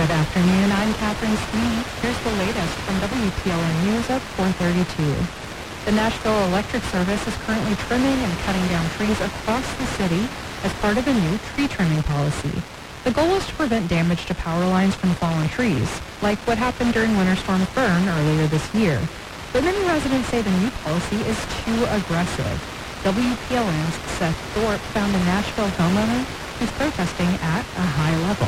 Good afternoon. I'm Catherine Sweeney. Here's the latest from WPLN News at 4:32. The Nashville Electric Service is currently trimming and cutting down trees across the city as part of a new tree trimming policy. The goal is to prevent damage to power lines from fallen trees, like what happened during Winter Storm Fern earlier this year. But many residents say the new policy is too aggressive. WPLN's Seth Thorpe found a Nashville homeowner who's protesting at a high level.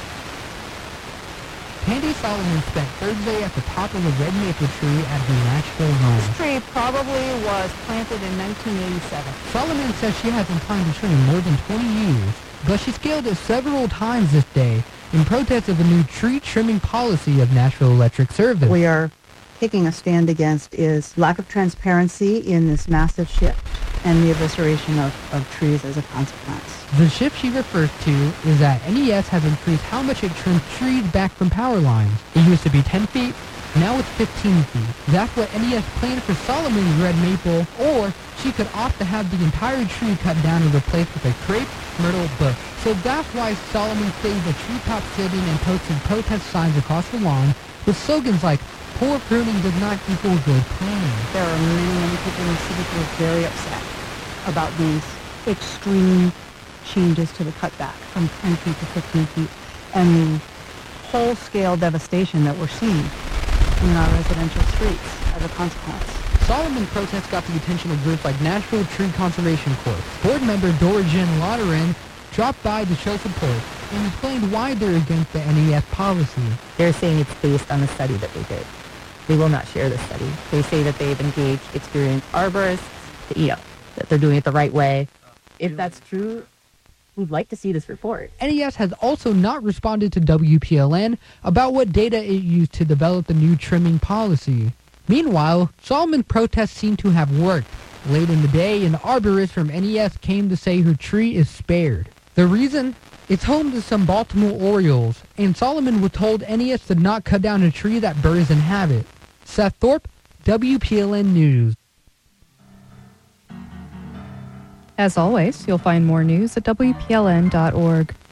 Candy Solomon spent Thursday at the top of a red maple tree at her Nashville home. This tree probably was planted in 1987. Solomon says she hasn't climbed the tree in more than 20 years, but she scaled it several times this day in protest of a new tree trimming policy of Nashville Electric Service. We are taking a stand against is lack of transparency in this massive shift and the evisceration of trees as a consequence. The shift she refers to is that NES has increased how much it trims trees back from power lines. It used to be 10 feet, now it's 15 feet. That's what NES planned for Solomon's red maple, or she could opt to have the entire tree cut down and replaced with a crepe myrtle bush. So that's why Solomon stays a treetop sitting and posting protest signs across the lawn with slogans like, "Poor pruning does not equal good planning." There are many people in the city who are very upset about these extreme changes to the cutback from 10 feet to 15 feet and the whole-scale devastation that we're seeing in our residential streets as a consequence. Solomon protests got the attention of groups like Nashville Tree Conservation Corps. Board member Dorian Lauterin dropped by to show support and explained why they're against the NES policy. They're saying it's based on a study that they did. They will not share the study. They say that they've engaged experienced arborists, that they're doing it the right way. If that's true, we'd like to see this report. NES has also not responded to WPLN about what data it used to develop the new trimming policy. Meanwhile, Solomon's protests seem to have worked. Late in the day, an arborist from NES came to say her tree is spared. The reason? It's home to some Baltimore Orioles, and Solomon was told NES to not cut down a tree that birds inhabit. Seth Thorpe, WPLN News. As always, you'll find more news at WPLN.org.